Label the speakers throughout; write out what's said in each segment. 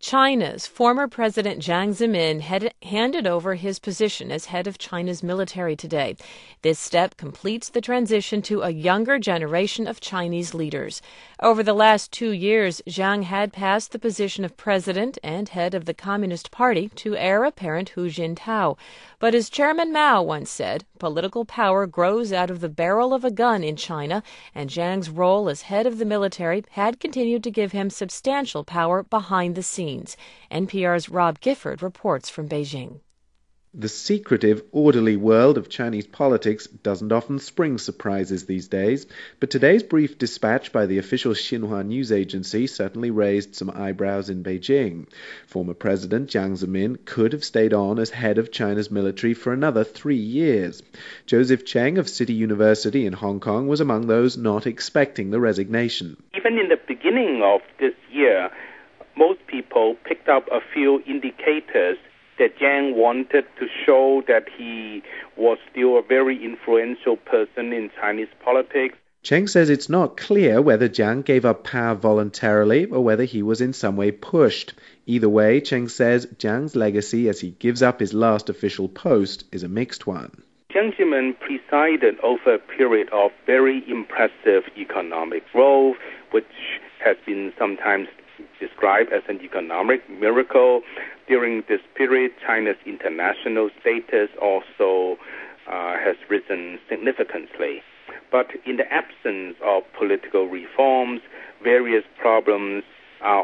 Speaker 1: China's former President Jiang Zemin handed over his position as head of China's military today. This step completes the transition to a younger generation of Chinese leaders. Over the last 2 years, Jiang had passed the position of president and head of the Communist Party to heir apparent Hu Jintao. But as Chairman Mao once said, political power grows out of the barrel of a gun in China, and Jiang's role as head of the military had continued to give him substantial power behind the scenes. NPR's Rob Gifford reports from Beijing.
Speaker 2: The secretive, orderly world of Chinese politics doesn't often spring surprises these days, but today's brief dispatch by the official Xinhua news agency certainly raised some eyebrows in Beijing. Former President Jiang Zemin could have stayed on as head of China's military for another 3 years. Joseph Cheng of City University in Hong Kong was among those not expecting the resignation.
Speaker 3: Even in the beginning of this year, most people picked up a few indicators that Jiang wanted to show that he was still a very influential person in Chinese politics.
Speaker 2: Cheng says it's not clear whether Jiang gave up power voluntarily or whether he was in some way pushed. Either way, Cheng says Jiang's legacy as he gives up his last official post is a mixed one.
Speaker 3: Jiang Zemin presided over a period of very impressive economic growth, which has been sometimes described as an economic miracle. During this period, China's international status also has risen significantly. But in the absence of political reforms, various problems are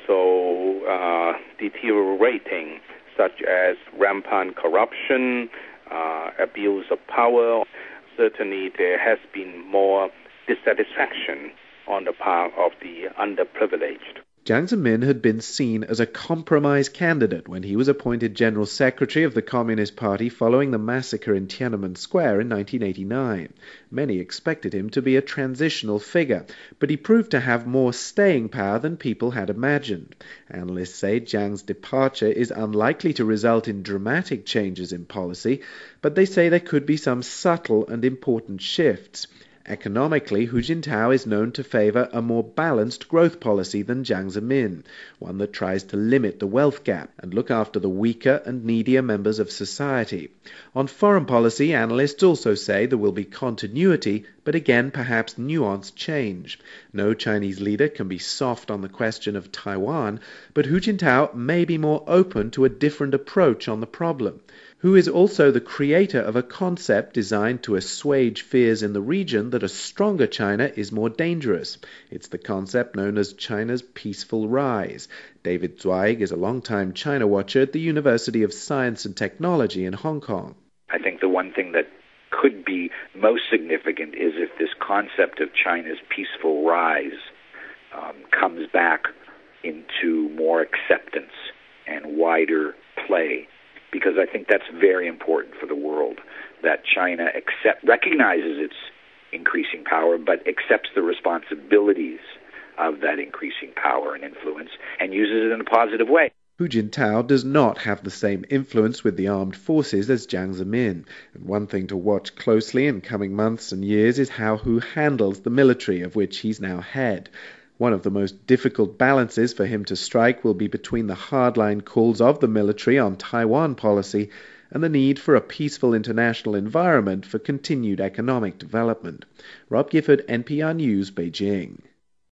Speaker 3: also deteriorating, such as rampant corruption, abuse of power. Certainly, there has been more dissatisfaction on the part of the underprivileged.
Speaker 2: Jiang Zemin had been seen as a compromise candidate when he was appointed General Secretary of the Communist Party following the massacre in Tiananmen Square in 1989. Many expected him to be a transitional figure, but he proved to have more staying power than people had imagined. Analysts say Jiang's departure is unlikely to result in dramatic changes in policy, but they say there could be some subtle and important shifts. Economically, Hu Jintao is known to favor a more balanced growth policy than Jiang Zemin, one that tries to limit the wealth gap and look after the weaker and needier members of society. On foreign policy, analysts also say there will be continuity, but again perhaps nuanced change. No Chinese leader can be soft on the question of Taiwan, but Hu Jintao may be more open to a different approach on the problem. Hu is also the creator of a concept designed to assuage fears in the region that a stronger China is more dangerous. It's the concept known as China's peaceful rise. David Zweig is a longtime China watcher at the University of Science and Technology in Hong Kong.
Speaker 4: I think the one thing that could be most significant is if this concept of China's peaceful rise comes back into more acceptance and wider play. Because I think that's very important for the world, that China recognizes its increasing power, but accepts the responsibilities of that increasing power and influence and uses it in a positive way.
Speaker 2: Hu Jintao does not have the same influence with the armed forces as Jiang Zemin, and one thing to watch closely in coming months and years is how Hu handles the military, of which he's now head. One of the most difficult balances for him to strike will be between the hardline calls of the military on Taiwan policy and the need for a peaceful international environment for continued economic development. Rob Gifford, NPR News, Beijing.